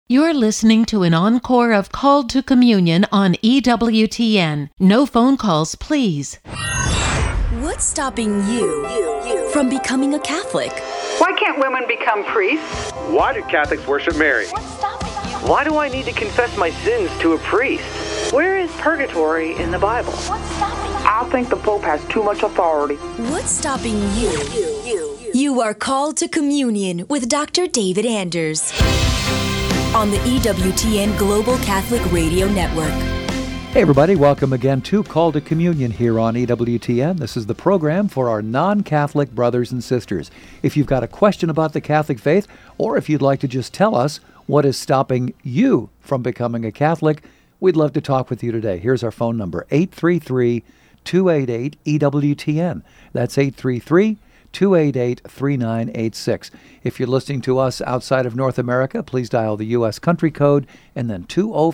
You're listening to an encore of Called to Communion on EWTN. No phone calls, please. What's stopping you from becoming a Catholic? Why can't women become priests? Why do Catholics worship Mary? What's stopping you? Why do I need to confess my sins to a priest? Where is purgatory in the Bible? What's stopping you? I think the Pope has too much authority. What's stopping you? You are called to communion with Dr. David Anders on the EWTN Global Catholic Radio Network. Hey everybody, welcome again to Call to Communion here on EWTN. This is the program for our non-Catholic brothers and sisters. If you've got a question about the Catholic faith, or if you'd like to just tell us what is stopping you from becoming a Catholic, we'd love to talk with you today. Here's our phone number, 833-288-EWTN. That's 833-288-3986. If you're listening to us outside of North America, please dial the U.S. country code and then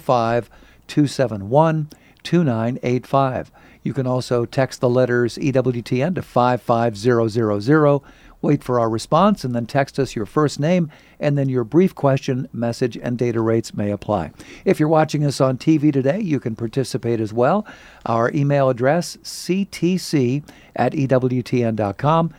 205-271-2985. You can also text the letters EWTN to 55000. Wait for our response and then text us your first name and then your brief question, message, and data rates may apply. If you're watching us on TV today, you can participate as well. Our email address, ctc@ewtn.com,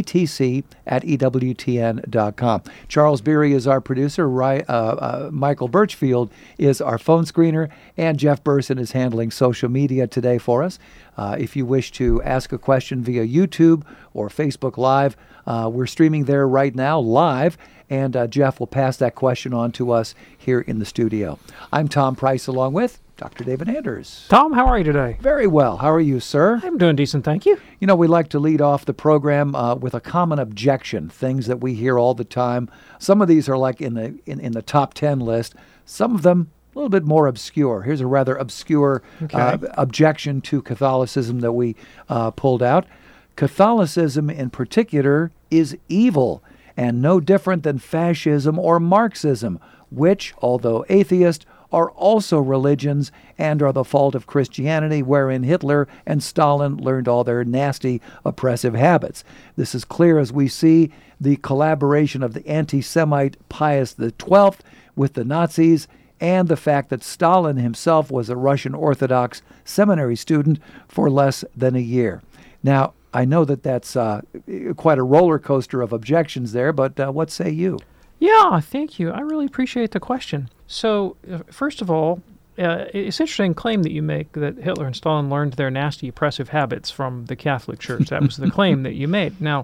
ctc@ewtn.com. Charles Beery is our producer, Michael Birchfield is our phone screener, and Jeff Burson is handling social media today for us. If you wish to ask a question via YouTube or Facebook Live, we're streaming there right now, live, and Jeff will pass that question on to us here in the studio. I'm Tom Price, along with Dr. David Anders. Tom, how are you today? Very well. How are you, sir? I'm doing decent, thank you. You know, we like to lead off the program with a common objection, things that we hear all the time. Some of these are like in the top 10 list. Some of them a little bit more obscure. Here's a rather obscure objection to Catholicism that we pulled out. Catholicism in particular is evil and no different than fascism or Marxism, which, although atheist, are also religions and are the fault of Christianity, wherein Hitler and Stalin learned all their nasty, oppressive habits. This is clear as we see the collaboration of the anti-Semite Pius XII with the Nazis and the fact that Stalin himself was a Russian Orthodox seminary student for less than a year. Now, I know that that's quite a roller coaster of objections there, but what say you? Yeah, thank you. I really appreciate the question. So, first of all, it's an interesting claim that you make that Hitler and Stalin learned their nasty, oppressive habits from the Catholic Church. That was the claim that you made. Now,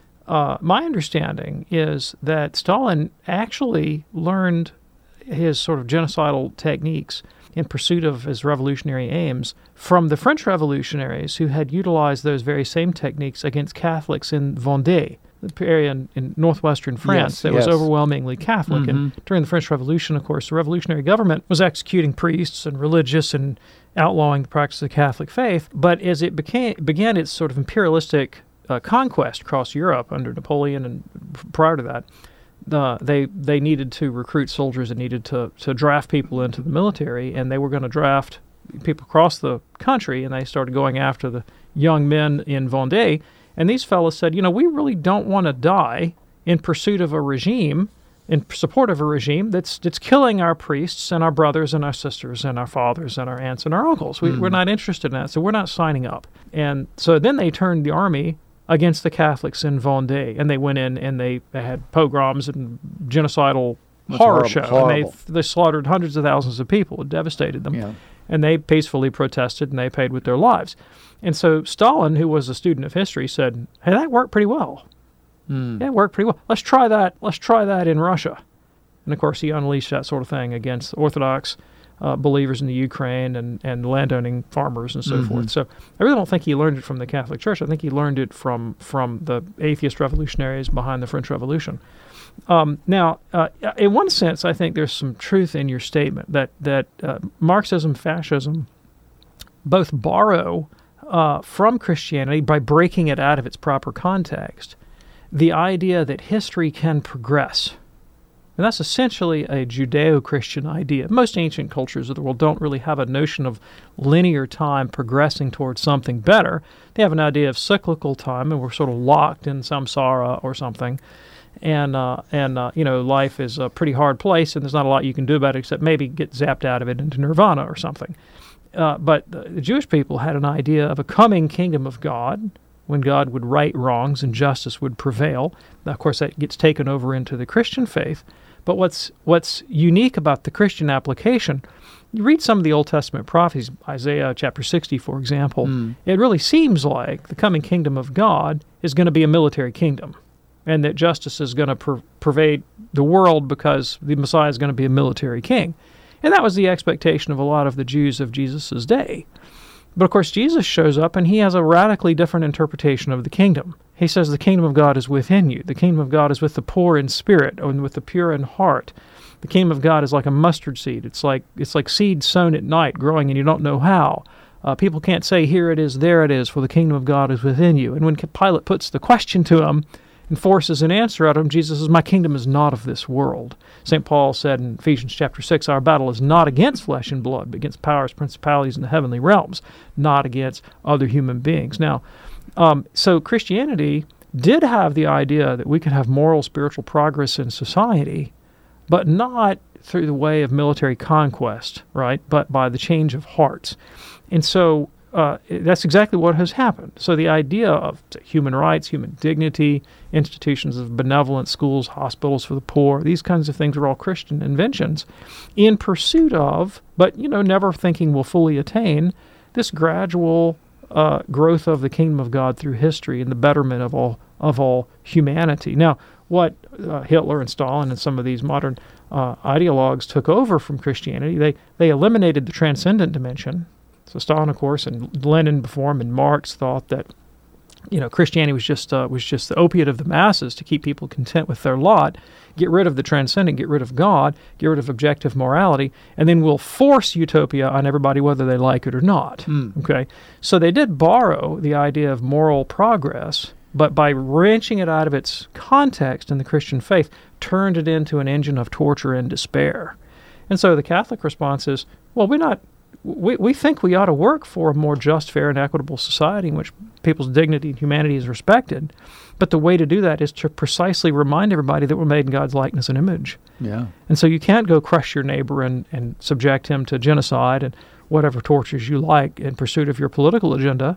my understanding is that Stalin actually learned his sort of genocidal techniques in pursuit of his revolutionary aims from the French revolutionaries who had utilized those very same techniques against Catholics in Vendée, the area in northwestern France that was overwhelmingly Catholic. Mm-hmm. And during the French Revolution, of course, the revolutionary government was executing priests and religious and outlawing the practice of the Catholic faith. But as it began its sort of imperialistic conquest across Europe under Napoleon and prior to that, they needed to recruit soldiers and needed to draft people into the military, and they were going to draft people across the country, and they started going after the young men in Vendée. And these fellows said, you know, we really don't want to die in pursuit of a regime, in support of a regime that's killing our priests and our brothers and our sisters and our fathers and our aunts and our uncles. We're not interested in that, so we're not signing up. And so then they turned the army against the Catholics in Vendée, and they went in and they had pogroms and genocidal horror show. Horrible. And they slaughtered hundreds of thousands of people. It devastated them. Yeah. And they peacefully protested, and they paid with their lives. And so Stalin, who was a student of history, said, hey, that worked pretty well. That worked pretty well. Let's try that. Let's try that in Russia. And, of course, he unleashed that sort of thing against Orthodox believers in the Ukraine and landowning farmers and so forth. So I really don't think he learned it from the Catholic Church. I think he learned it from the atheist revolutionaries behind the French Revolution. Now, in one sense, I think there's some truth in your statement that Marxism, fascism, both borrow from Christianity by breaking it out of its proper context, the idea that history can progress. And that's essentially a Judeo-Christian idea. Most ancient cultures of the world don't really have a notion of linear time progressing towards something better. They have an idea of cyclical time, and we're sort of locked in samsara or something. and life is a pretty hard place, and there's not a lot you can do about it except maybe get zapped out of it into nirvana or something. But the Jewish people had an idea of a coming kingdom of God, when God would right wrongs and justice would prevail. Now, of course, that gets taken over into the Christian faith. But what's unique about the Christian application, you read some of the Old Testament prophecies, Isaiah chapter 60, for example, it really seems like the coming kingdom of God is going to be a military kingdom, and that justice is going to pervade the world because the Messiah is going to be a military king. And that was the expectation of a lot of the Jews of Jesus' day. But of course, Jesus shows up and he has a radically different interpretation of the kingdom. He says the kingdom of God is within you. The kingdom of God is with the poor in spirit and with the pure in heart. The kingdom of God is like a mustard seed. It's like seed sown at night, growing and you don't know how. People can't say, here it is, there it is, for the kingdom of God is within you. And when Pilate puts the question to him and forces an answer out of him, Jesus says, my kingdom is not of this world. St. Paul said in Ephesians chapter 6, our battle is not against flesh and blood, but against powers, principalities in the heavenly realms, not against other human beings. Now, so Christianity did have the idea that we could have moral, spiritual progress in society, but not through the way of military conquest, right? But by the change of hearts. And so that's exactly what has happened. So the idea of human rights, human dignity, institutions of benevolence, schools, hospitals for the poor, these kinds of things are all Christian inventions in pursuit of, but never thinking will fully attain, this gradual growth of the kingdom of God through history and the betterment of all humanity. Now, what Hitler and Stalin and some of these modern ideologues took over from Christianity, they eliminated the transcendent dimension. So Stalin, of course, and Lenin before him, and Marx thought that Christianity was just the opiate of the masses to keep people content with their lot. Get rid of the transcendent, get rid of God, get rid of objective morality, and then we'll force utopia on everybody whether they like it or not. Okay, so they did borrow the idea of moral progress, but by wrenching it out of its context in the Christian faith, turned it into an engine of torture and despair. And so the Catholic response is, well, we think we ought to work for a more just, fair, and equitable society in which people's dignity and humanity is respected. But the way to do that is to precisely remind everybody that we're made in God's likeness and image. Yeah. And so you can't go crush your neighbor and subject him to genocide and whatever tortures you like in pursuit of your political agenda,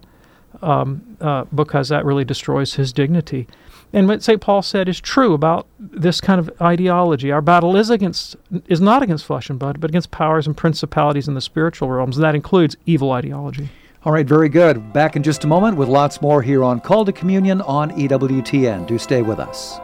because that really destroys his dignity. And what St. Paul said is true about this kind of ideology. Our battle is not against flesh and blood, but against powers and principalities in the spiritual realms, and that includes evil ideology. All right, very good. Back in just a moment with lots more here on Call to Communion on EWTN. Do stay with us.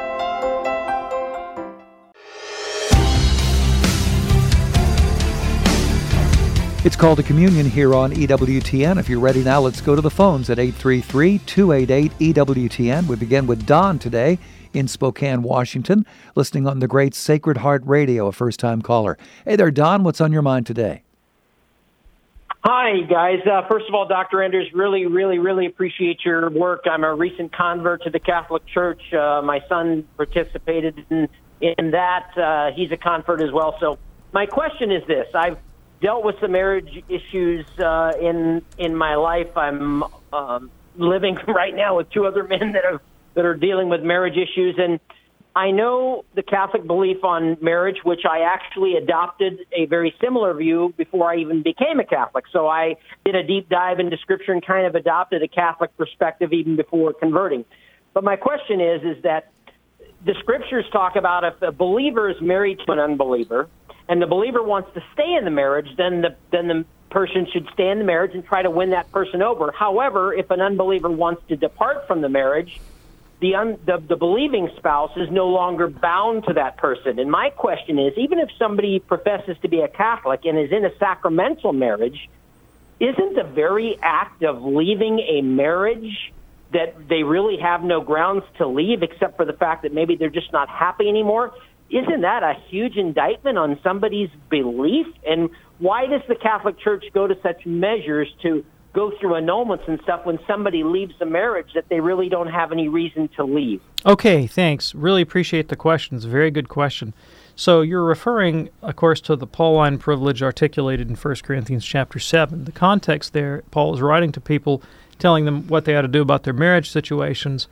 It's Call to Communion here on EWTN. If you're ready now, let's go to the phones at 833-288-EWTN. We begin with Don today in Spokane, Washington, listening on the great Sacred Heart Radio, a first-time caller. Hey there, Don. What's on your mind today? Hi, guys. First of all, Dr. Anders, really, really, really appreciate your work. I'm a recent convert to the Catholic Church. My son participated in that. He's a convert as well. So my question is this. I've dealt with some marriage issues in my life. I'm living right now with two other men that are dealing with marriage issues, and I know the Catholic belief on marriage, which I actually adopted a very similar view before I even became a Catholic. So I did a deep dive into Scripture and kind of adopted a Catholic perspective even before converting. But my question is that the Scriptures talk about if a believer is married to an unbeliever, and the believer wants to stay in the marriage, then the person should stay in the marriage and try to win that person over. However, if an unbeliever wants to depart from the marriage, the believing spouse is no longer bound to that person. And my question is, even if somebody professes to be a Catholic and is in a sacramental marriage, isn't the very act of leaving a marriage that they really have no grounds to leave except for the fact that maybe they're just not happy anymore? Isn't that a huge indictment on somebody's belief? And why does the Catholic Church go to such measures to go through annulments and stuff when somebody leaves a marriage that they really don't have any reason to leave? Okay, thanks. Really appreciate the question. It's a very good question. So you're referring, of course, to the Pauline privilege articulated in 1 Corinthians chapter 7. The context there, Paul is writing to people, telling them what they ought to do about their marriage situations.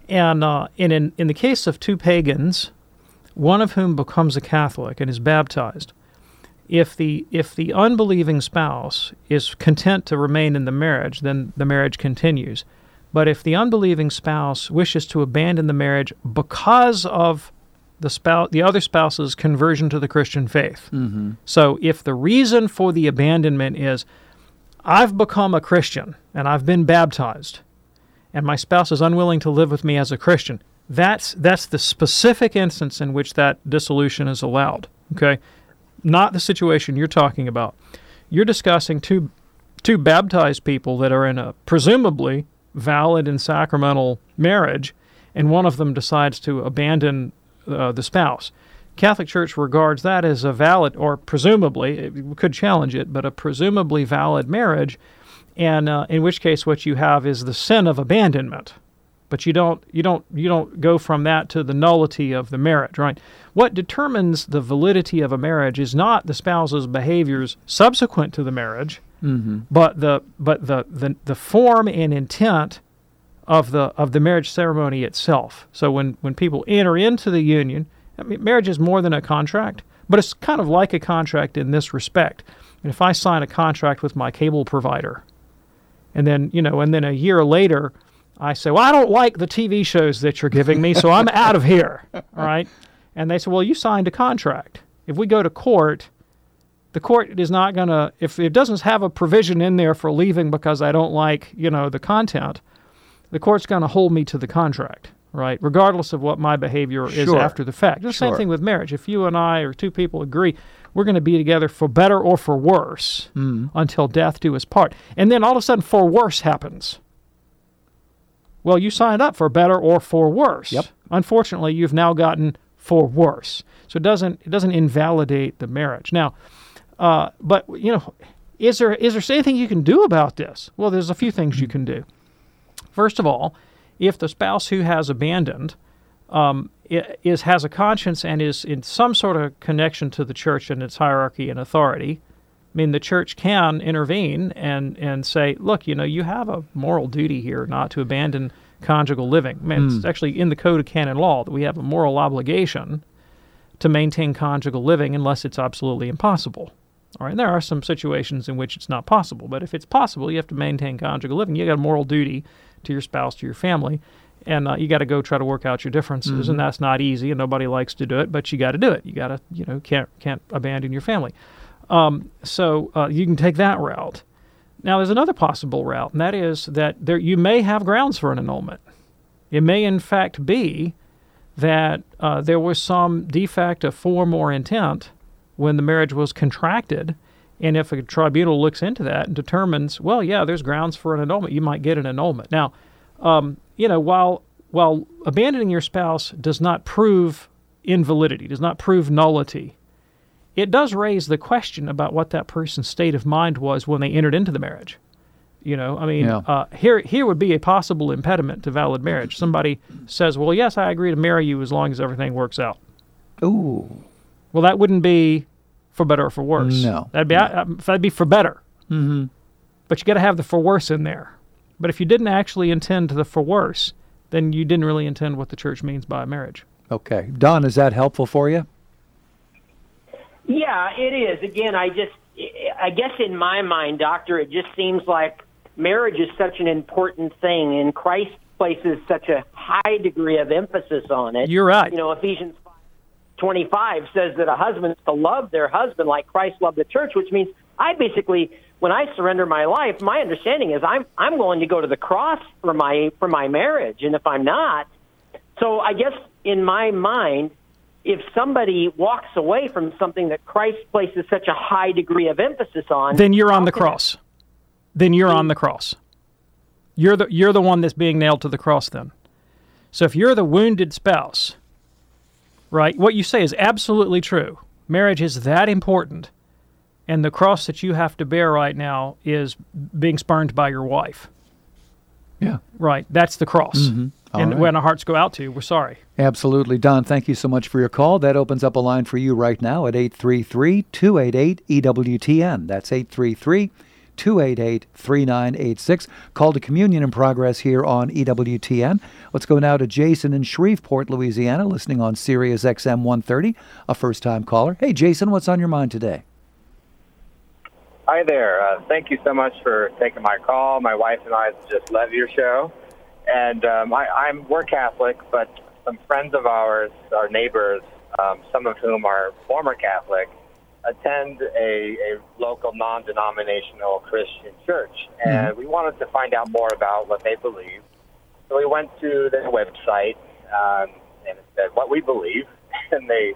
And in the case of two pagans, one of whom becomes a Catholic and is baptized, if the unbelieving spouse is content to remain in the marriage, then the marriage continues. But if the unbelieving spouse wishes to abandon the marriage because of the other spouse's conversion to the Christian faith, so if the reason for the abandonment is, I've become a Christian and I've been baptized, and my spouse is unwilling to live with me as a Christian, that's the specific instance in which that dissolution is allowed. Okay, not the situation you're talking about. You're discussing two baptized people that are in a presumably valid and sacramental marriage, and one of them decides to abandon the spouse. Catholic Church regards that as a valid, or presumably, we could challenge it, but a presumably valid marriage, and in which case what you have is the sin of abandonment. But you don't go from that to the nullity of the marriage, right? What determines the validity of a marriage is not the spouse's behaviors subsequent to the marriage, but the form and intent of the marriage ceremony itself. So when people enter into the union, I mean, marriage is more than a contract, but it's kind of like a contract in this respect. And if I sign a contract with my cable provider, and then a year later, I say, well, I don't like the TV shows that you're giving me, so I'm out of here, all right? And they say, well, you signed a contract. If we go to court, the court is not going to, if it doesn't have a provision in there for leaving because I don't like, the content, the court's going to hold me to the contract, right? Regardless of what my behavior is after the fact. The same thing with marriage. If you and I or two people agree, we're going to be together for better or for worse until death do us part. And then all of a sudden, for worse happens. Well, you signed up for better or for worse. Yep. Unfortunately, you've now gotten for worse. So it doesn't invalidate the marriage. Now, but is there anything you can do about this? Well, there's a few things you can do. First of all, if the spouse who has abandoned has a conscience and is in some sort of connection to the church and its hierarchy and authority, I mean, the church can intervene and say, look, you have a moral duty here not to abandon conjugal living. I mean, it's actually in the Code of Canon Law that we have a moral obligation to maintain conjugal living unless it's absolutely impossible. All right, and there are some situations in which it's not possible, but if it's possible, you have to maintain conjugal living. You got a moral duty to your spouse, to your family, and you got to go try to work out your differences, and that's not easy, and nobody likes to do it, but you got to do it. You got to, can't abandon your family. So you can take that route. Now, there's another possible route, and that is that you may have grounds for an annulment. It may, in fact, be that there was some defect of form or intent when the marriage was contracted, and if a tribunal looks into that and determines, well, yeah, there's grounds for an annulment, you might get an annulment. Now, while abandoning your spouse does not prove invalidity, does not prove nullity, it does raise the question about what that person's state of mind was when they entered into the marriage. Here would be a possible impediment to valid marriage. Somebody says, well, yes, I agree to marry you as long as everything works out. Ooh. Well, that wouldn't be for better or for worse. No. That'd be for better. Mm-hmm. But you got to have the for worse in there. But if you didn't actually intend the for worse, then you didn't really intend what the church means by marriage. Okay. Don, is that helpful for you? Yeah, it is. Again, I guess in my mind, Doctor, it just seems like marriage is such an important thing, and Christ places such a high degree of emphasis on it. You're right. Ephesians 5:25 says that a husband is to love their husband like Christ loved the church, which means I basically, when I surrender my life, my understanding is I'm willing to go to the cross for my marriage, and if I'm not, so I guess in my mind, if somebody walks away from something that Christ places such a high degree of emphasis on, then you're on the cross. Then you're on the cross. You're the one that's being nailed to the cross then. So if you're the wounded spouse, right, what you say is absolutely true. Marriage is that important, and the cross that you have to bear right now is being spurned by your wife. Yeah. Right, that's the cross. Mm-hmm. And when our hearts go out to you, we're sorry. Absolutely. Don, thank you so much for your call. That opens up a line for you right now at 833-288-EWTN. That's 833-288-3986. Call to Communion in progress here on EWTN. Let's go now to Jason in Shreveport, Louisiana, listening on Sirius XM 130, a first-time caller. Hey, Jason, what's on your mind today? Hi there. Thank you so much for taking my call. My wife and I just love your show. And we're Catholic, but some friends of ours, our neighbors, some of whom are former Catholic, attend a local non-denominational Christian church. And we wanted to find out more about what they believe. So we went to their website, and it said what we believe. And they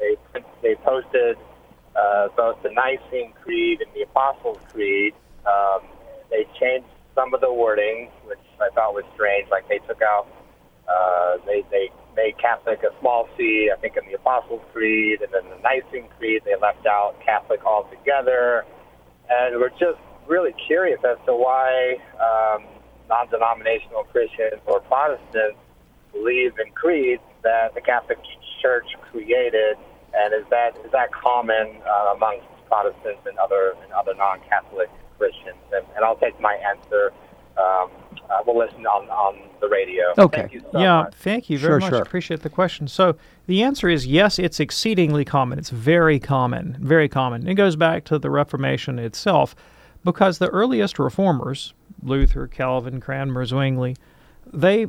posted both the Nicene Creed and the Apostles' Creed. They changed some of the wording, which I thought was strange. Like they took out, they made Catholic a small c, I think, in the Apostles' Creed, and then the Nicene Creed, they left out Catholic altogether. And we're just really curious as to why non-denominational Christians or Protestants believe in creeds that the Catholic Church created, and is that common amongst Protestants and other non-Catholic Christians? And I'll take my answer. We'll listen on the radio. Okay. Thank you so much. Thank you very much. Sure. Appreciate the question. So the answer is yes, it's exceedingly common. It's very common, very common. It goes back to the Reformation itself, because the earliest reformers, Luther, Calvin, Cranmer, Zwingli, they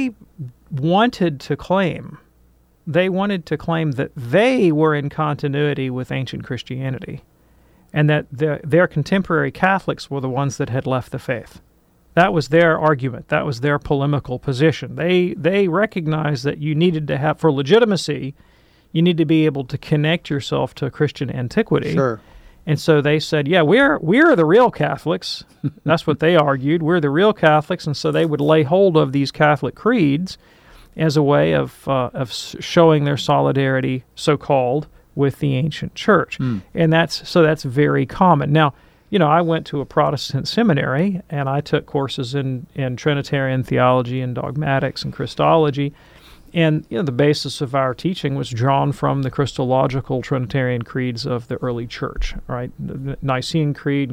wanted to claim that they were in continuity with ancient Christianity, and that their contemporary Catholics were the ones that had left the faith. That was their argument. That was their polemical position. They recognized that you needed to have, for legitimacy, you need to be able to connect yourself to Christian antiquity. Sure. And so they said, yeah, we're the real Catholics. That's what they argued. We're the real Catholics, and so they would lay hold of these Catholic creeds as a way of showing their solidarity, so-called, with the ancient church. And that's very common. Now, I went to a Protestant seminary, and I took courses in Trinitarian theology and dogmatics and Christology. And the basis of our teaching was drawn from the Christological Trinitarian creeds of the early church, right? The Nicene Creed and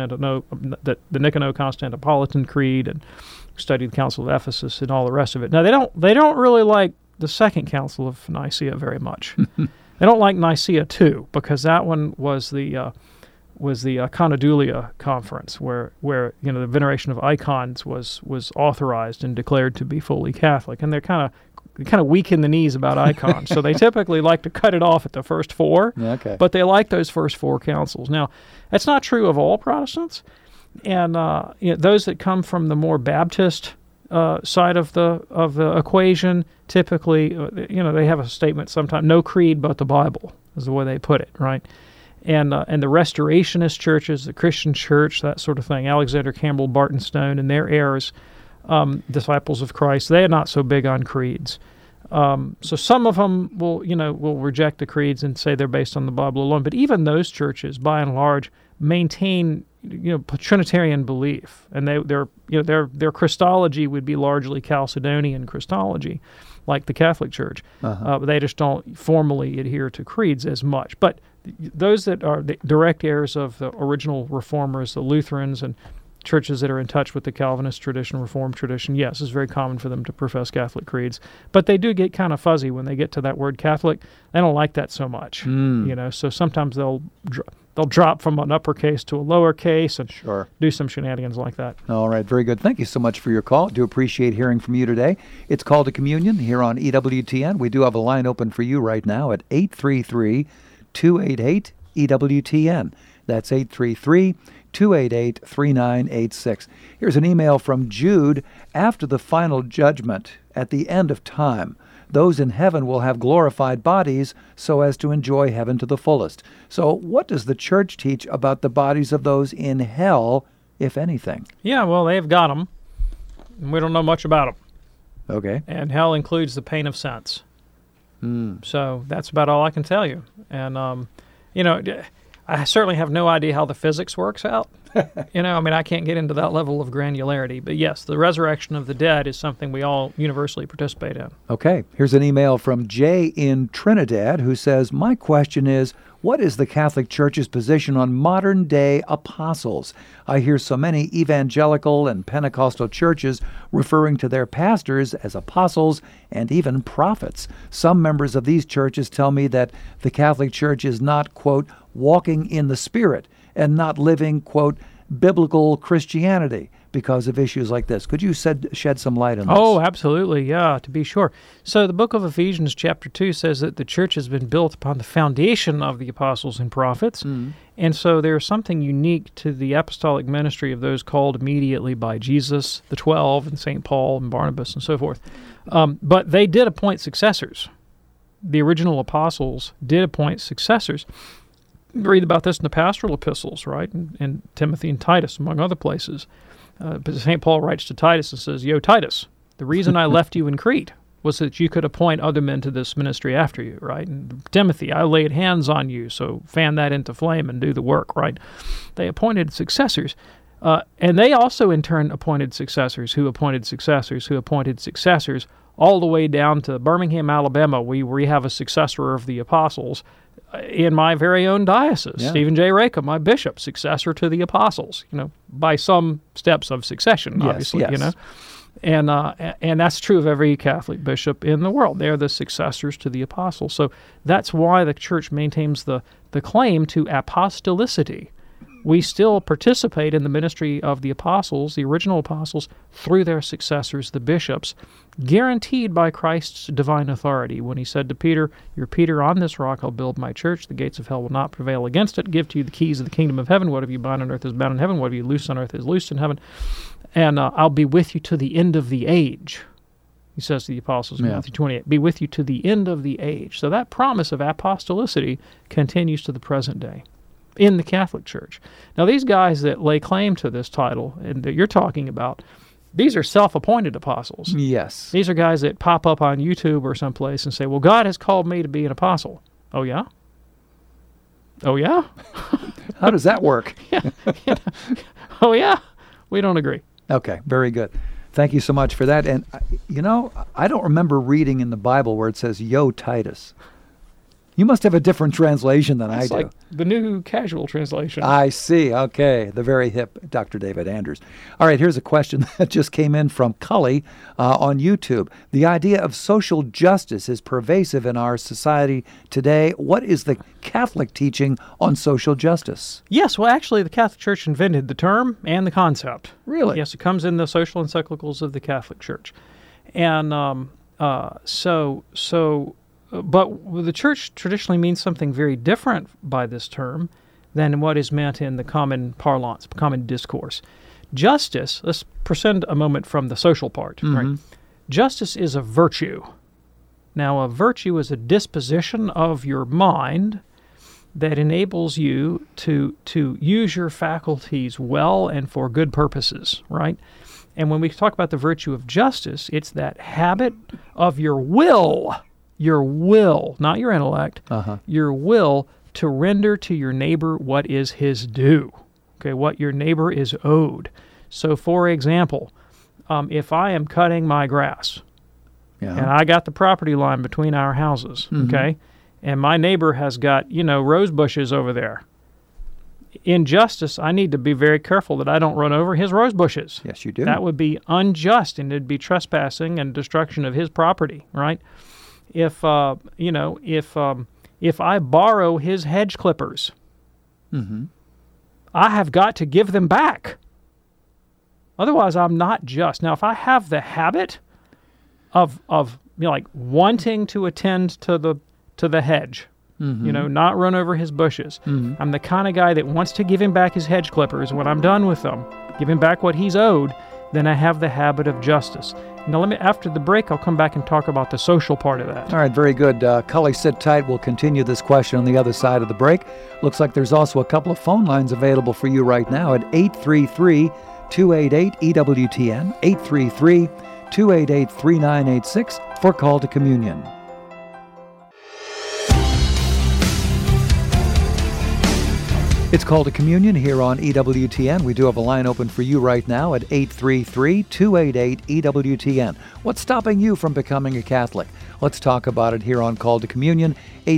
the Niceno-Constantinopolitan Creed, and studied the Council of Ephesus and all the rest of it. Now they don't really like the Second Council of Nicaea very much. They don't like Nicaea II, because that one was the Conodulia Conference, where the veneration of icons was authorized and declared to be fully Catholic, and they're kind of weak in the knees about icons, so they typically like to cut it off at the first four. Okay. But they like those first four councils. Now, that's not true of all Protestants, and those that come from the more Baptist side of the equation, typically, they have a statement sometimes: "No creed but the Bible," is the way they put it, right? And the Restorationist churches, the Christian Church, that sort of thing, Alexander Campbell, Barton Stone, and their heirs, Disciples of Christ, they are not so big on creeds. So some of them will reject the creeds and say they're based on the Bible alone. But even those churches, by and large, maintain Trinitarian belief, and their Christology would be largely Chalcedonian Christology, like the Catholic Church. But they just don't formally adhere to creeds as much. But those that are the direct heirs of the original reformers, the Lutherans, and churches that are in touch with the Calvinist tradition, Reformed tradition, yes, it's very common for them to profess Catholic creeds. But they do get kind of fuzzy when they get to that word Catholic. They don't like that so much, So sometimes they'll drop from an uppercase to a lowercase and do some shenanigans like that. All right, very good. Thank you so much for your call. Do appreciate hearing from you today. It's Call to Communion here on EWTN. We do have a line open for you right now at 833-288-EWTN. That's 833-288-3986. Here's an email from Jude. After the final judgment, at the end of time, those in heaven will have glorified bodies so as to enjoy heaven to the fullest. So what does the church teach about the bodies of those in hell, if anything? Yeah, well, they've got them, and we don't know much about them. Okay. And hell includes the pain of sense. So that's about all I can tell you. And, I certainly have no idea how the physics works out. I can't get into that level of granularity. But yes, the resurrection of the dead is something we all universally participate in. Okay, here's an email from Jay in Trinidad who says, my question is, what is the Catholic Church's position on modern-day apostles? I hear so many evangelical and Pentecostal churches referring to their pastors as apostles and even prophets. Some members of these churches tell me that the Catholic Church is not, quote, walking in the Spirit and not living, quote, biblical Christianity because of issues like this. Could you shed some light on this? Oh, absolutely, yeah, to be sure. So the book of Ephesians chapter 2 says that the church has been built upon the foundation of the apostles and prophets, and so there's something unique to the apostolic ministry of those called immediately by Jesus, the 12, and St. Paul and Barnabas and so forth. But they did appoint successors. The original apostles did appoint successors. Read about this in the pastoral epistles, right, and Timothy and Titus, among other places. But St. Paul writes to Titus and says, Yo, Titus, the reason I left you in Crete was that you could appoint other men to this ministry after you, right? And Timothy, I laid hands on you, so fan that into flame and do the work, right? They appointed successors. And they also, in turn, appointed successors who appointed successors who appointed successors, all the way down to Birmingham, Alabama, where we have a successor of the apostles in my very own diocese. Yeah. Stephen J. Raka, my bishop, successor to the apostles, by some steps of succession, obviously, yes. And that's true of every Catholic bishop in the world. They're the successors to the apostles. So that's why the church maintains the claim to apostolicity. We still participate in the ministry of the apostles, the original apostles, through their successors, the bishops, guaranteed by Christ's divine authority when he said to Peter, You're Peter, on this rock I'll build my church. The gates of hell will not prevail against it. Give to you the keys of the kingdom of heaven. Whatever you bind on earth is bound in heaven. Whatever you loose on earth is loosed in heaven. And I'll be with you to the end of the age. He says to the apostles in Matthew 28, be with you to the end of the age. So that promise of apostolicity continues to the present day in the Catholic Church. Now, these guys that lay claim to this title and that you're talking about, these are self-appointed apostles. Yes. These are guys that pop up on YouTube or someplace and say, well, God has called me to be an apostle. Oh, yeah? Oh, yeah? How does that work? Oh, yeah? We don't agree. Okay, very good. Thank you so much for that. And, I don't remember reading in the Bible where it says, Yo, Titus. You must have a different translation than I do. Like the New Casual Translation. I see. Okay. The very hip Dr. David Anders. All right, here's a question that just came in from Cully on YouTube. The idea of social justice is pervasive in our society today. What is the Catholic teaching on social justice? Yes, well, actually, the Catholic Church invented the term and the concept. Really? Yes, it comes in the social encyclicals of the Catholic Church. And but the Church traditionally means something very different by this term than what is meant in the common parlance, common discourse. Justice, let's prescind a moment from the social part, right? Justice is a virtue. Now, a virtue is a disposition of your mind that enables you to use your faculties well and for good purposes, right? And when we talk about the virtue of justice, it's that habit of your will, not your intellect, your will to render to your neighbor what is his due, what your neighbor is owed. So, for example, if I am cutting my grass, and I got the property line between our houses, and my neighbor has got, rose bushes over there, in justice, I need to be very careful that I don't run over his rose bushes. Yes, you do. That would be unjust, and it'd be trespassing and destruction of his property, right? If I borrow his hedge clippers, I have got to give them back. Otherwise, I'm not just. Now, if I have the habit of wanting to attend to the hedge, not run over his bushes, I'm the kind of guy that wants to give him back his hedge clippers when I'm done with them, give him back what he's owed, then I have the habit of justice. Now, after the break, I'll come back and talk about the social part of that. All right, very good. Cully, sit tight. We'll continue this question on the other side of the break. Looks like there's also a couple of phone lines available for you right now at 833-288-EWTN, 833-288-3986 for Call to Communion. It's Call to Communion here on EWTN. We do have a line open for you right now at 833-288-EWTN. What's stopping you from becoming a Catholic? Let's talk about it here on Call to Communion,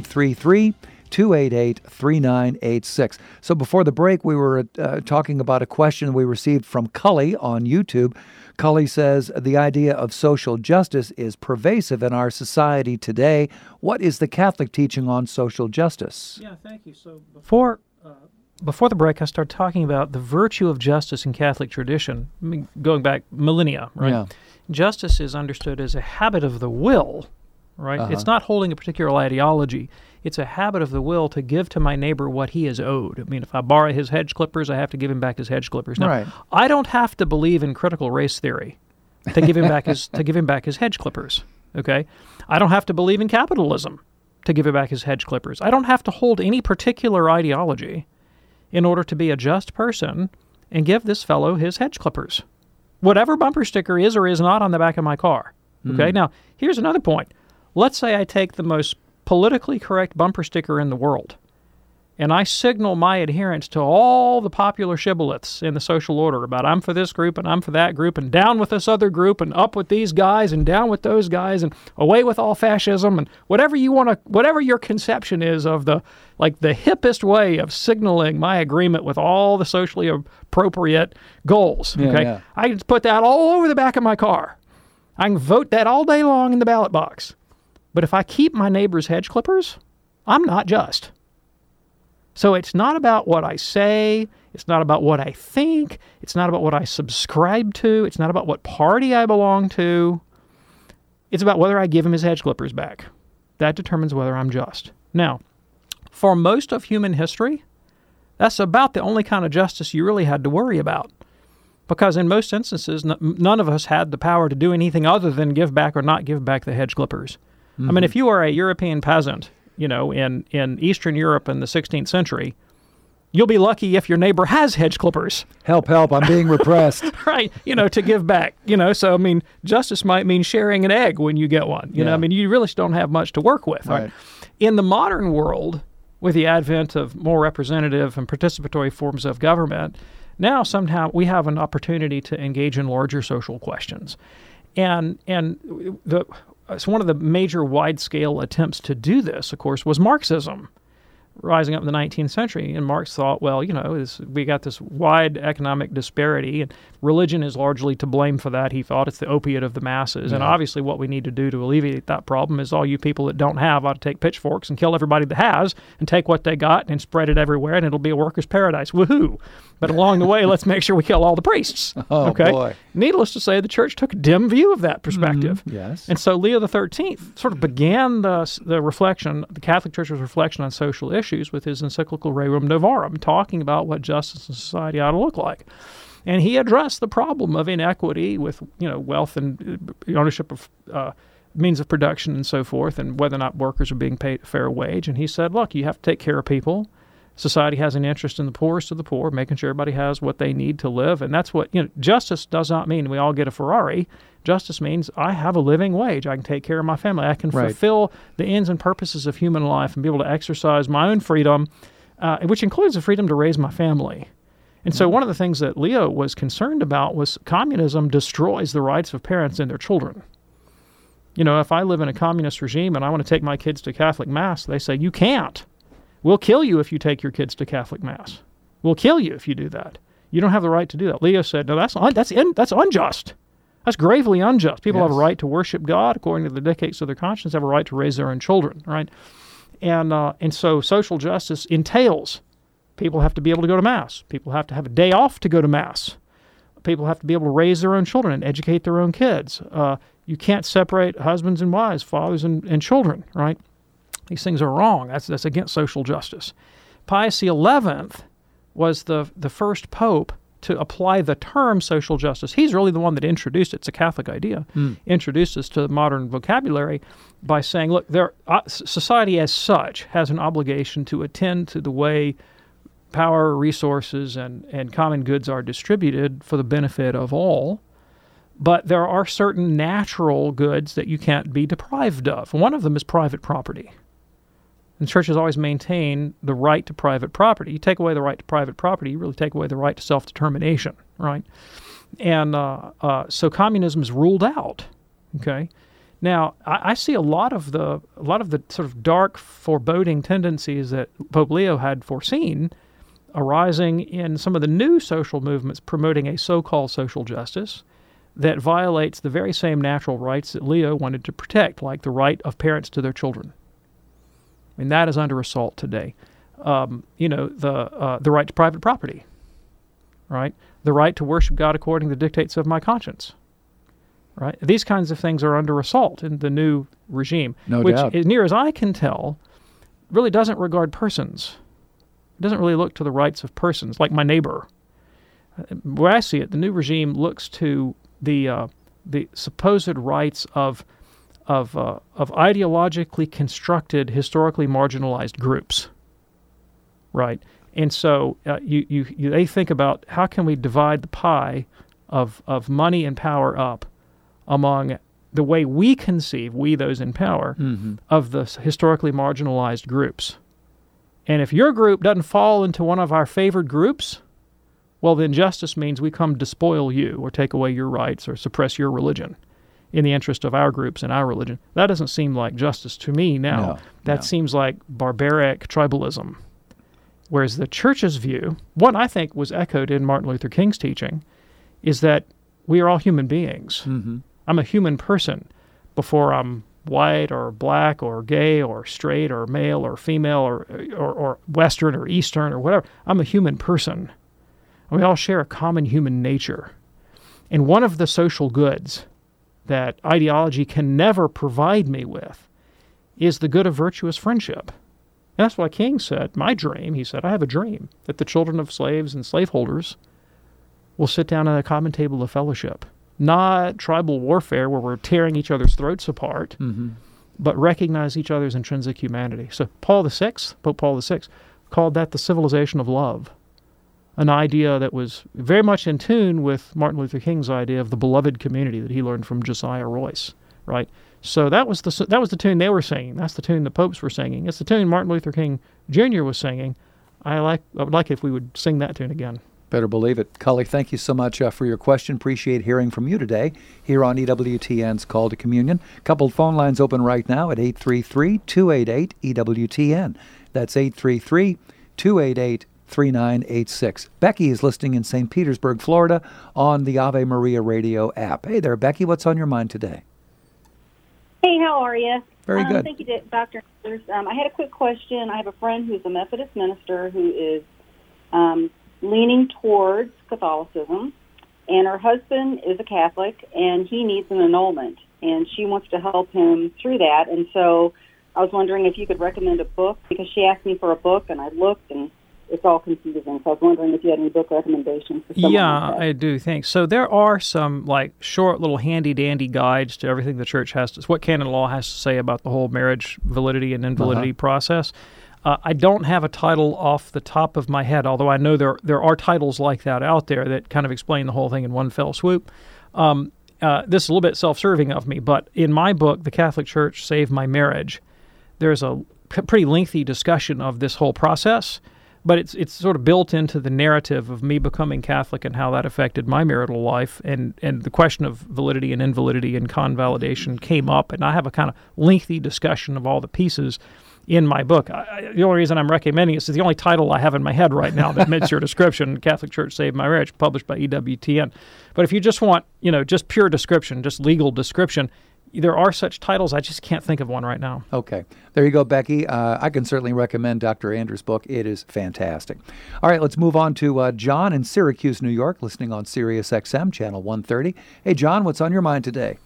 833-288-3986. So before the break, we were talking about a question we received from Cully on YouTube. Cully says, the idea of social justice is pervasive in our society today. What is the Catholic teaching on social justice? Yeah, thank you. So before the break, I started talking about the virtue of justice in Catholic tradition, going back millennia, right? Yeah. Justice is understood as a habit of the will, right? Uh-huh. It's not holding a particular ideology. It's a habit of the will to give to my neighbor what he is owed. I mean, if I borrow his hedge clippers, I have to give him back his hedge clippers. Now, Right. I don't have to believe in critical race theory to give him back his hedge clippers. Okay, I don't have to believe in capitalism to give him back his hedge clippers. I don't have to hold any particular ideology in order to be a just person and give this fellow his hedge clippers. Whatever bumper sticker is or is not on the back of my car. Okay, Now, here's another point. Let's say I take the most politically correct bumper sticker in the world, and I signal my adherence to all the popular shibboleths in the social order about I'm for this group and I'm for that group and down with this other group and up with these guys and down with those guys and away with all fascism and whatever your conception is of the hippest way of signaling my agreement with all the socially appropriate goals. Yeah, Okay, yeah. I can put that all over the back of my car. I can vote that all day long in the ballot box. But if I keep my neighbor's hedge clippers, I'm not just. So it's not about what I say. It's not about what I think. It's not about what I subscribe to. It's not about what party I belong to. It's about whether I give him his hedge clippers back. That determines whether I'm just. Now, for most of human history, that's about the only kind of justice you really had to worry about. Because in most instances, none of us had the power to do anything other than give back or not give back the hedge clippers. I mean, if you are a European peasant, in Eastern Europe in the 16th century, you'll be lucky if your neighbor has hedge clippers. Help, I'm being repressed. Right, to give back. So, I mean, justice might mean sharing an egg when you get one. I mean, you really don't have much to work with. Right. In the modern world, with the advent of more representative and participatory forms of government, now somehow we have an opportunity to engage in larger social questions. So one of the major wide-scale attempts to do this, of course, was Marxism, rising up in the 19th century. And Marx thought, well, we got this wide economic disparity, and religion is largely to blame for that. He thought it's the opiate of the masses. And obviously what we need to do to alleviate that problem is all you people that don't have ought to take pitchforks and kill everybody that has and take what they got and spread it everywhere, and it'll be a worker's paradise. Woohoo! But along the way, let's make sure we kill all the priests. Oh, okay? boy. Needless to say, the church took a dim view of that perspective. Yes. And so Leo XIII sort of began the Catholic Church's reflection on social issues with his encyclical Rerum Novarum, talking about what justice in society ought to look like. And he addressed the problem of inequity with, wealth and ownership of means of production and so forth, and whether or not workers are being paid a fair wage. And he said, look, you have to take care of people. Society has an interest in the poorest of the poor, making sure everybody has what they need to live. And that's what, justice does not mean we all get a Ferrari. Justice means I have a living wage. I can take care of my family. I can fulfill the ends and purposes of human life and be able to exercise my own freedom, which includes the freedom to raise my family. And so one of the things that Leo was concerned about was communism destroys the rights of parents and their children. If I live in a communist regime and I want to take my kids to Catholic Mass, they say, you can't. We'll kill you if you take your kids to Catholic Mass. We'll kill you if you do that. You don't have the right to do that. Leo said, no, that's unjust. That's gravely unjust. People have a right to worship God according to the dictates of their conscience, have a right to raise their own children, right? And so social justice entails people have to be able to go to Mass. People have to have a day off to go to Mass. People have to be able to raise their own children and educate their own kids. You can't separate husbands and wives, fathers and children, right? These things are wrong. That's against social justice. Pius XI was the first pope to apply the term social justice. He's really the one that introduced it. It's a Catholic idea. Introduced us to the modern vocabulary by saying, look, society as such has an obligation to attend to the way power, resources, and common goods are distributed for the benefit of all. But there are certain natural goods that you can't be deprived of. One of them is private property. And the church has always maintained the right to private property. You take away the right to private property, you really take away the right to self-determination, right? And so communism is ruled out, okay? Now, I see a lot of the sort of dark, foreboding tendencies that Pope Leo had foreseen arising in some of the new social movements promoting a so-called social justice that violates the very same natural rights that Leo wanted to protect, like the right of parents to their children. I mean, that is under assault today. The right to private property, right? The right to worship God according to the dictates of my conscience, right? These kinds of things are under assault in the new regime, which, as near as I can tell, really doesn't regard persons. It doesn't really look to the rights of persons, like my neighbor. Where I see it, the new regime looks to the supposed rights of ideologically constructed, historically marginalized groups, right? And so they think about how can we divide the pie of money and power up among the way we conceive, we those in power, of the historically marginalized groups. And if your group doesn't fall into one of our favored groups, well, then justice means we come despoil you or take away your rights or suppress your religion in the interest of our groups and our religion. That doesn't seem like justice to me now. That seems like barbaric tribalism. Whereas the church's view, what I think was echoed in Martin Luther King's teaching, is that we are all human beings. I'm a human person before I'm white or black or gay or straight or male or female or Western or Eastern or whatever. I'm a human person. We all share a common human nature. And one of the social goods that ideology can never provide me with is the good of virtuous friendship. And that's why King said, my dream, he said, I have a dream that the children of slaves and slaveholders will sit down at a common table of fellowship. Not tribal warfare where we're tearing each other's throats apart, but recognize each other's intrinsic humanity. So Pope Paul VI, called that the civilization of love, an idea that was very much in tune with Martin Luther King's idea of the beloved community that he learned from Josiah Royce, right? So that was the tune they were singing. That's the tune the popes were singing. It's the tune Martin Luther King Jr. was singing. I would like if we would sing that tune again. Better believe it. Cully, thank you so much for your question. Appreciate hearing from you today here on EWTN's Call to Communion. Couple phone lines open right now at 833-288-EWTN. That's 833-288-3986. Becky is listening in St. Petersburg, Florida on the Ave Maria radio app. Hey there, Becky. What's on your mind today? Hey, how are you? Very good. Thank you, Dr. Anders. I had a quick question. I have a friend who's a Methodist minister who is leaning towards Catholicism, and her husband is a Catholic, and he needs an annulment, and she wants to help him through that. And so I was wondering if you could recommend a book, because she asked me for a book, and I looked, and it's all confusing. So I was wondering if you had any book recommendations for someone like that. I do, thanks. So there are some short little handy-dandy guides to everything the church has to, what canon law has to say about the whole marriage validity and invalidity process. I don't have a title off the top of my head, although I know there are titles like that out there that kind of explain the whole thing in one fell swoop. This is a little bit self-serving of me, but in my book, The Catholic Church Saved My Marriage, there's a pretty lengthy discussion of this whole process, but it's sort of built into the narrative of me becoming Catholic and how that affected my marital life, and the question of validity and invalidity and convalidation came up, and I have a kind of lengthy discussion of all the pieces in my book. The only reason I'm recommending it is the only title I have in my head right now that meets your description, Catholic Church Saved My Marriage, published by EWTN. But if you just want, just pure description, just legal description, there are such titles. I just can't think of one right now. Okay. There you go, Becky. I can certainly recommend Dr. Anders' book. It is fantastic. All right, let's move on to John in Syracuse, New York, listening on Sirius XM, Channel 130. Hey, John, what's on your mind today?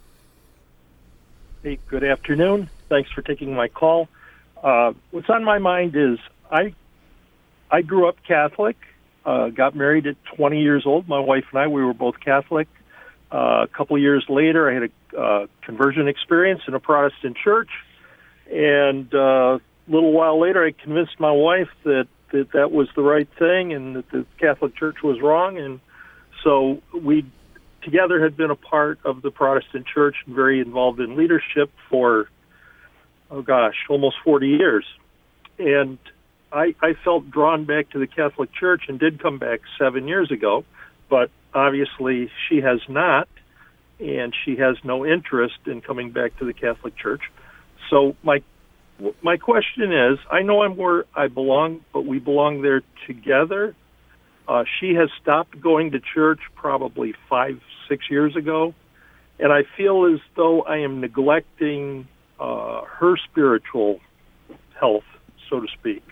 Hey, good afternoon. Thanks for taking my call. What's on my mind is I grew up Catholic, got married at 20 years old. My wife and I, we were both Catholic. A couple of years later, I had a conversion experience in a Protestant church. And a little while later, I convinced my wife that was the right thing and that the Catholic Church was wrong. And so we together had been a part of the Protestant church and very involved in leadership for almost 40 years. and I felt drawn back to the Catholic Church and did come back 7 years ago, but obviously she has not, and she has no interest in coming back to the Catholic Church. So my question is, I know I'm where I belong, but we belong there together. She has stopped going to church probably 5-6 years ago, and I feel as though I am neglecting her spiritual health, so to speak.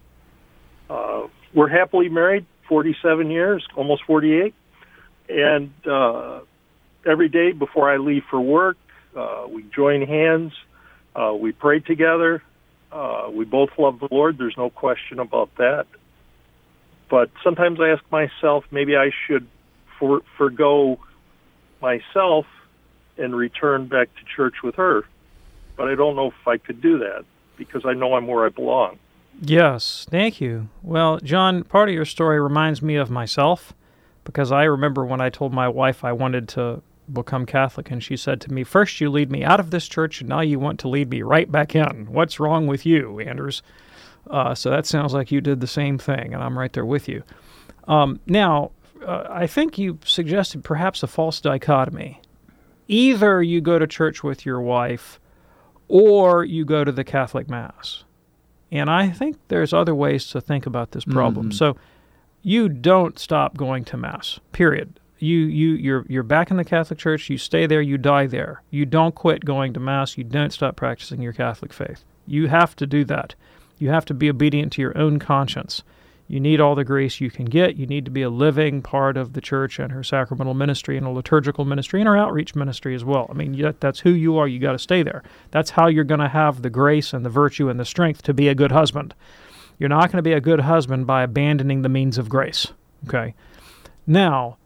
We're happily married, 47 years, almost 48, and every day before I leave for work, we join hands, we pray together, we both love the Lord, there's no question about that. But sometimes I ask myself, maybe I should forgo myself and return back to church with her. But I don't know if I could do that, because I know I'm where I belong. Yes, thank you. Well, John, part of your story reminds me of myself, because I remember when I told my wife I wanted to become Catholic, and she said to me, first you lead me out of this church, and now you want to lead me right back in. What's wrong with you, Anders? So that sounds like you did the same thing, and I'm right there with you. Now, I think you suggested perhaps a false dichotomy. Either you go to church with your wife, or you go to the Catholic Mass. And I think there's other ways to think about this problem. So you don't stop going to Mass, period. You're back in the Catholic Church, you stay there, you die there. You don't quit going to Mass, you don't stop practicing your Catholic faith. You have to do that. You have to be obedient to your own conscience. You need all the grace you can get. You need to be a living part of the church and her sacramental ministry and a liturgical ministry and her outreach ministry as well. I mean, that's who you are. You got to stay there. That's how you're going to have the grace and the virtue and the strength to be a good husband. You're not going to be a good husband by abandoning the means of grace. Okay? Now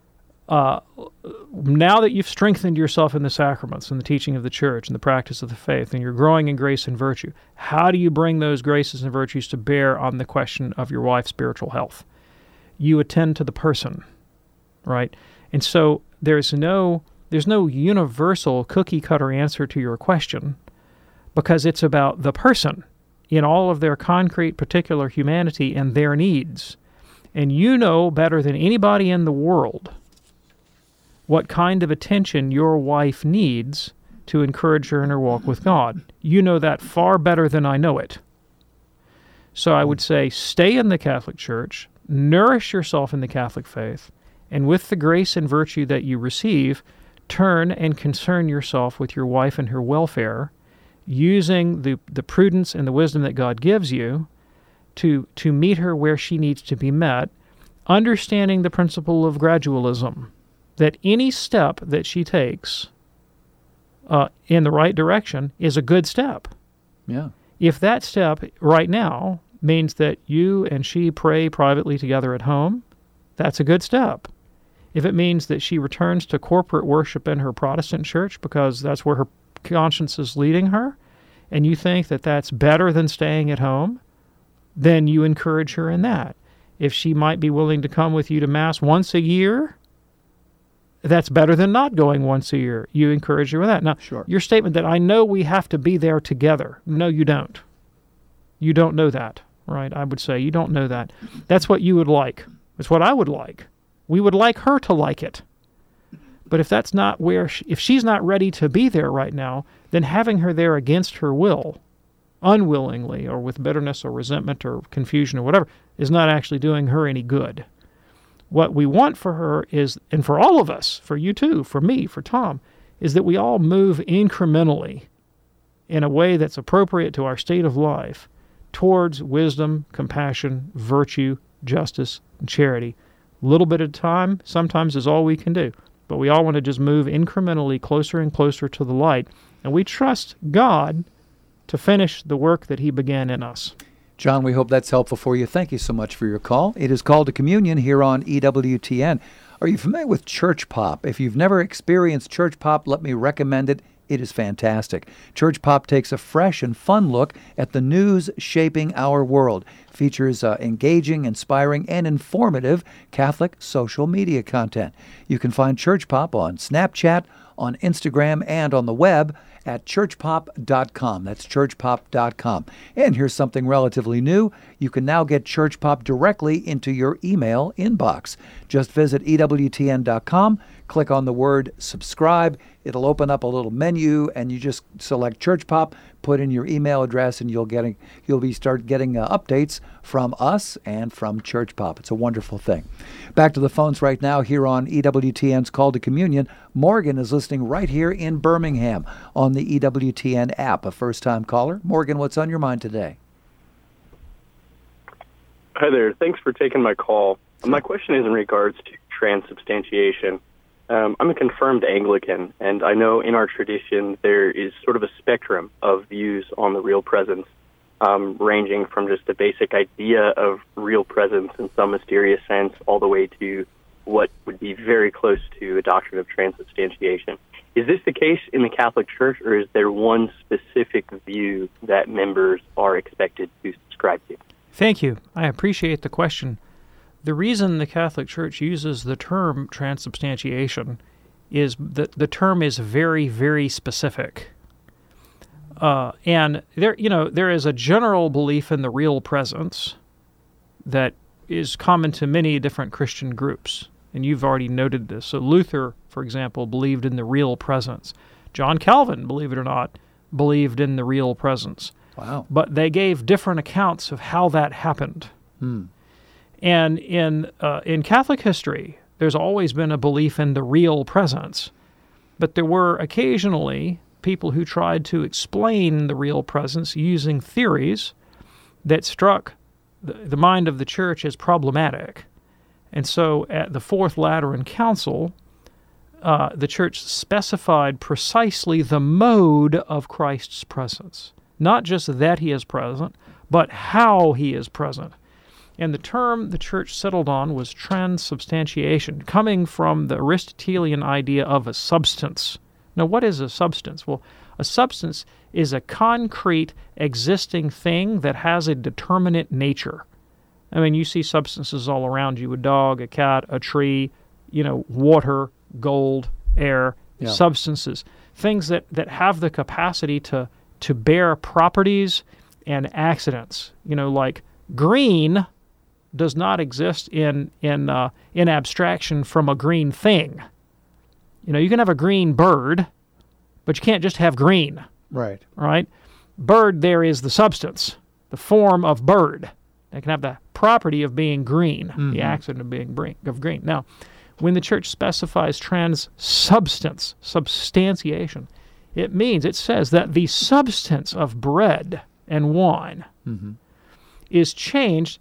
that you've strengthened yourself in the sacraments and the teaching of the church and the practice of the faith, and you're growing in grace and virtue, how do you bring those graces and virtues to bear on the question of your wife's spiritual health? You attend to the person, right? And so there's no universal cookie-cutter answer to your question, because it's about the person in all of their concrete, particular humanity and their needs. And you know better than anybody in the world what kind of attention your wife needs to encourage her in her walk with God. You know that far better than I know it. So I would say stay in the Catholic Church, nourish yourself in the Catholic faith, and with the grace and virtue that you receive, turn and concern yourself with your wife and her welfare, using the prudence and the wisdom that God gives you to meet her where she needs to be met, understanding the principle of gradualism, that any step that she takes in the right direction is a good step. Yeah. If that step right now means that you and she pray privately together at home, that's a good step. If it means that she returns to corporate worship in her Protestant church because that's where her conscience is leading her, and you think that that's better than staying at home, then you encourage her in that. If she might be willing to come with you to Mass once a year, that's better than not going once a year. You encourage her with that. Now, your statement that I know we have to be there together. No, you don't. You don't know that, right? I would say you don't know that. That's what you would like. It's what I would like. We would like her to like it. But if that's not where, if she's not ready to be there right now, then having her there against her will, unwillingly or with bitterness or resentment or confusion or whatever, is not actually doing her any good. What we want for her is, and for all of us, for you too, for me, for Tom, is that we all move incrementally in a way that's appropriate to our state of life towards wisdom, compassion, virtue, justice, and charity. A little bit at a time sometimes is all we can do, but we all want to just move incrementally closer and closer to the light, and we trust God to finish the work that He began in us. John, we hope that's helpful for you. Thank you so much for your call. It is Called to Communion here on EWTN. Are you familiar with Church Pop? If you've never experienced Church Pop, let me recommend it. It is fantastic. Church Pop takes a fresh and fun look at the news shaping our world. features engaging, inspiring, and informative Catholic social media content. You can find Church Pop on Snapchat, on Instagram, and on the web at churchpop.com. That's churchpop.com. And here's something relatively new. You can now get Church Pop directly into your email inbox. Just visit EWTN.com, click on the word subscribe. It'll open up a little menu, and you just select Church Pop, put in your email address, and you'll start getting updates from us and from Church Pop. It's a wonderful thing. Back to the phones right now here on EWTN's Call to Communion. Morgan is listening right here in Birmingham on the EWTN app. A first-time caller. Morgan, what's on your mind today? Hi there. Thanks for taking my call. My question is in regards to transubstantiation. I'm a confirmed Anglican, and I know in our tradition there is sort of a spectrum of views on the real presence, ranging from just a basic idea of real presence in some mysterious sense all the way to what would be very close to a doctrine of transubstantiation. Is this the case in the Catholic Church, or is there one specific view that members are expected to subscribe to? Thank you. I appreciate the question. The reason the Catholic Church uses the term transubstantiation is that the term is very, very specific. And there is a general belief in the real presence that is common to many different Christian groups, and you've already noted this. So Luther, for example, believed in the real presence. John Calvin, believe it or not, believed in the real presence. Wow. But they gave different accounts of how that happened. And in Catholic history, there's always been a belief in the real presence, but there were occasionally people who tried to explain the real presence using theories that struck the mind of the Church as problematic. And so at the Fourth Lateran Council, the Church specified precisely the mode of Christ's presence. Not just that he is present, but how he is present. And the term the Church settled on was transubstantiation, coming from the Aristotelian idea of a substance. Now, what is a substance? Well, a substance is a concrete, existing thing that has a determinate nature. I mean, you see substances all around you, a dog, a cat, a tree, water, gold, air, substances, things that have the capacity to bear properties and accidents. Like green does not exist in abstraction from a green thing. You can have a green bird, but you can't just have green. Right. Right? Bird there is the substance, the form of bird. They can have the property of being green, the accident of being green. Now, when the Church specifies substantiation, it says that the substance of bread and wine is changed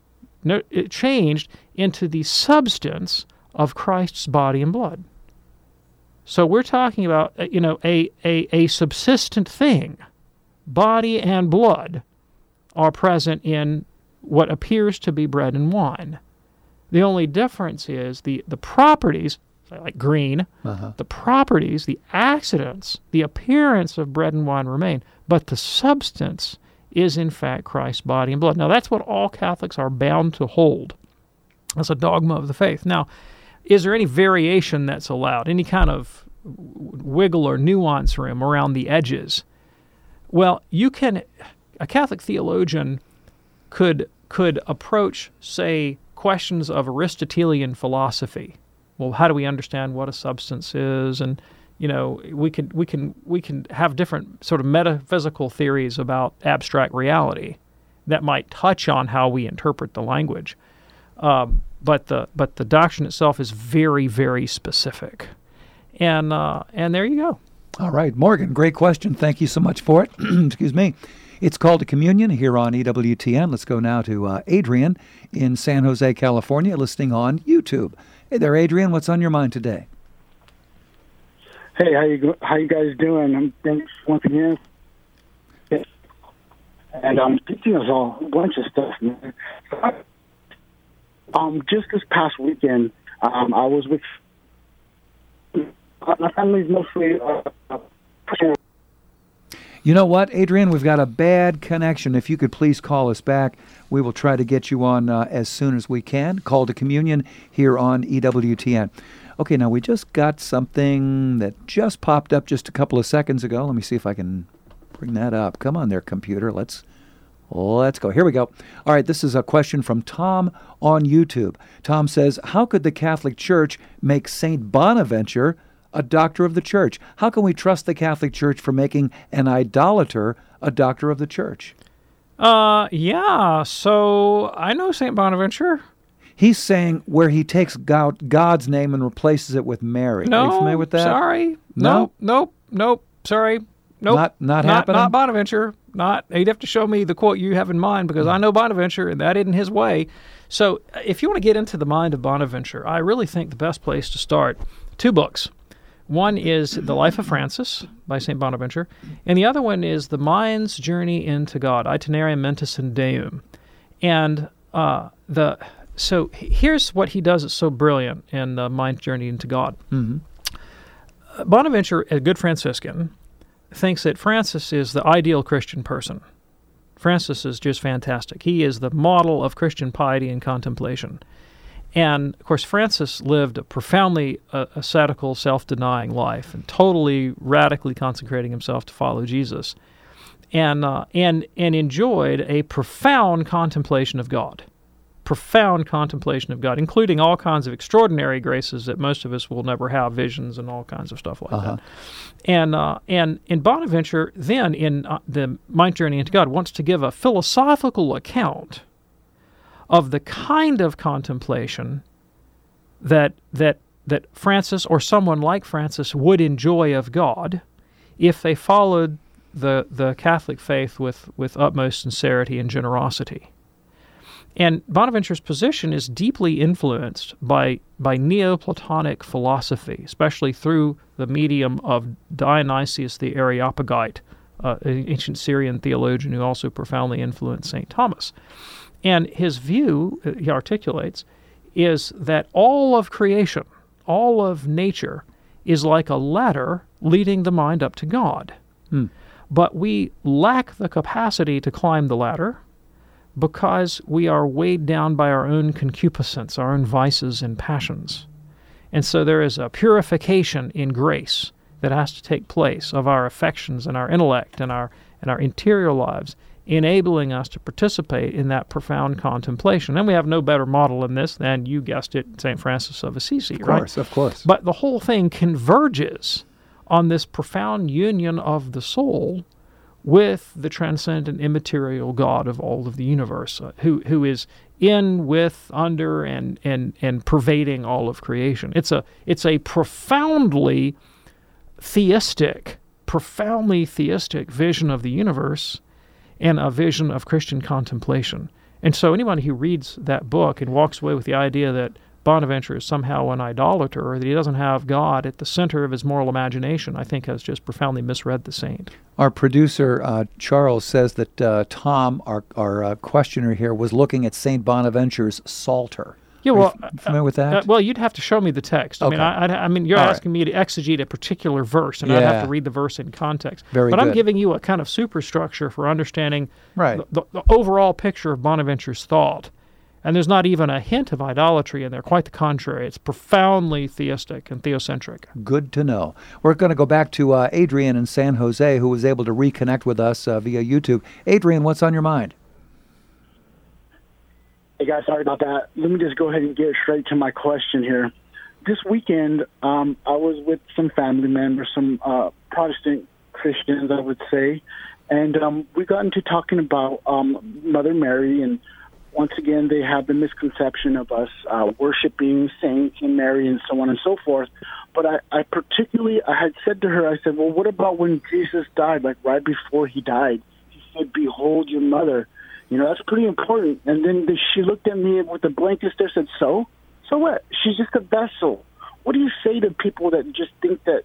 into the substance of Christ's body and blood. So we're talking about a subsistent thing. Body and blood are present in what appears to be bread and wine. The only difference is the properties, like green, the properties, the accidents, the appearance of bread and wine remain, but the substance is in fact Christ's body and blood. Now that's what all Catholics are bound to hold. That's a dogma of the faith. Now, is there any variation that's allowed? Any kind of wiggle or nuance room around the edges? Well, a Catholic theologian could approach, say, questions of Aristotelian philosophy. Well, how do we understand what a substance is? And we can have different sort of metaphysical theories about abstract reality that might touch on how we interpret the language. But the doctrine itself is very, very specific. And there you go. All right, Morgan, great question. Thank you so much for it. Excuse me. It's Called to Communion here on EWTN. Let's go now to Adrian in San Jose, California, listening on YouTube. Hey there, Adrian. What's on your mind today? Hey, how you guys doing? Thanks once again. And I'm teaching us all a bunch of stuff, man. Just this past weekend, I was with my family's mostly. You know what, Adrian? We've got a bad connection. If you could please call us back, we will try to get you on as soon as we can. Call to Communion here on EWTN. Okay, now we just got something that just popped up just a couple of seconds ago. Let me see if I can bring that up. Come on there, computer. Let's go. Here we go. All right, this is a question from Tom on YouTube. Tom says, how could the Catholic Church make St. Bonaventure a doctor of the Church? How can we trust the Catholic Church for making an idolater a doctor of the Church? Yeah, so I know St. Bonaventure. He's saying where he takes God's name and replaces it with Mary. No, are you familiar with that? Sorry. No? Nope. Sorry. Nope. Not happening? Not Bonaventure. You'd have to show me the quote you have in mind, because I know Bonaventure, and that isn't his way. So if you want to get into the mind of Bonaventure, I really think the best place to start, 2 books. One is The Life of Francis by St. Bonaventure, and the other one is The Mind's Journey into God, Itinerarium Mentis in Deum. And so here's what he does that's so brilliant in The Mind's Journey into God. Mm-hmm. Bonaventure, a good Franciscan, thinks that Francis is the ideal Christian person. Francis is just fantastic. He is the model of Christian piety and contemplation. And, of course, Francis lived a profoundly ascetical, self-denying life and totally, radically consecrating himself to follow Jesus, and enjoyed a profound contemplation of God, including all kinds of extraordinary graces that most of us will never have, visions and all kinds of stuff like that. And in Bonaventure, then, in The Mind Journey into God, wants to give a philosophical account of the kind of contemplation that Francis or someone like Francis would enjoy of God if they followed the Catholic faith with utmost sincerity and generosity. And Bonaventure's position is deeply influenced by Neoplatonic philosophy, especially through the medium of Dionysius the Areopagite, an ancient Syrian theologian who also profoundly influenced St. Thomas. And his view, he articulates, is that all of creation, all of nature, is like a ladder leading the mind up to God. But we lack the capacity to climb the ladder because we are weighed down by our own concupiscence, our own vices and passions. And so there is a purification in grace that has to take place of our affections and our intellect and our interior lives, enabling us to participate in that profound contemplation. And we have no better model in this than, you guessed it, St. Francis of Assisi, right? Of course. But the whole thing converges on this profound union of the soul with the transcendent immaterial God of all of the universe, who is in, with, under, and pervading all of creation. It's a profoundly theistic vision of the universe, and a vision of Christian contemplation. And so anyone who reads that book and walks away with the idea that Bonaventure is somehow an idolater, or that he doesn't have God at the center of his moral imagination, I think has just profoundly misread the saint. Our producer, Charles, says that Tom, our questioner here, was looking at St. Bonaventure's Psalter. Yeah, well, are you familiar with that? Well, you'd have to show me the text. Okay. I mean, you're asking me to exegete a particular verse, and I'd have to read the verse in context. Very but good. I'm giving you a kind of superstructure for understanding right. the overall picture of Bonaventure's thought. And there's not even a hint of idolatry in there. Quite the contrary. It's profoundly theistic and theocentric. Good to know. We're going to go back to Adrian in San Jose, who was able to reconnect with us via YouTube. Adrian, what's on your mind? Hey, guys, sorry about that. Let me just go ahead and get straight to my question here. This weekend, I was with some family members, some Protestant Christians, I would say, and we got into talking about Mother Mary, and once again, they have the misconception of us worshiping saints and Mary and so on and so forth. But I had said to her, I said, well, what about when Jesus died, like right before he died? He said, behold your mother. You know, that's pretty important. And then she looked at me with a blank stare and said, so what? She's just a vessel. What do you say to people that just think that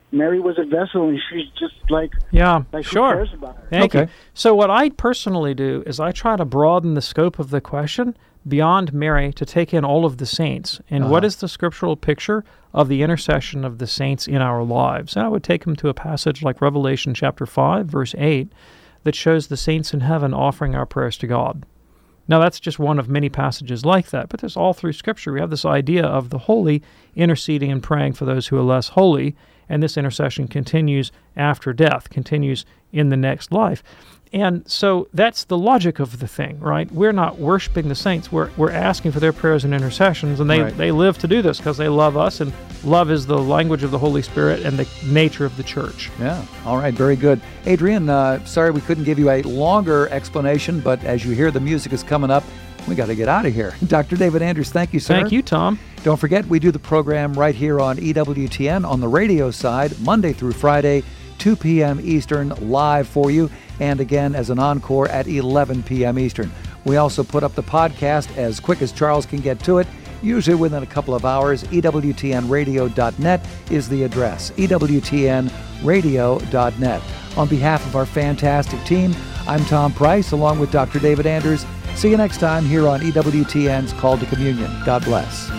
Mary was a vessel, and she's just like, yeah, like sure. Who cares about her? Thank you. So what I personally do is I try to broaden the scope of the question beyond Mary to take in all of the saints. And what is the scriptural picture of the intercession of the saints in our lives? And I would take them to a passage like Revelation chapter 5, verse 8, that shows the saints in heaven offering our prayers to God. Now, that's just one of many passages like that, but there's all through Scripture. We have this idea of the holy interceding and praying for those who are less holy, and this intercession continues after death, continues in the next life. And so that's the logic of the thing, right? We're not worshiping the saints. We're asking for their prayers and intercessions, and they live to do this because they love us, and love is the language of the Holy Spirit and the nature of the church. Yeah. All right. Very good. Adrian, sorry we couldn't give you a longer explanation, but as you hear the music is coming up, we got to get out of here. Dr. David Anders, thank you, sir. Thank you, Tom. Don't forget, we do the program right here on EWTN on the radio side, Monday through Friday, 2 p.m. Eastern, live for you, and again as an encore at 11 p.m. Eastern. We also put up the podcast as quick as Charles can get to it, usually within a couple of hours. EWTNradio.net is the address, EWTNradio.net. On behalf of our fantastic team, I'm Tom Price, along with Dr. David Anders. See you next time here on EWTN's Call to Communion. God bless.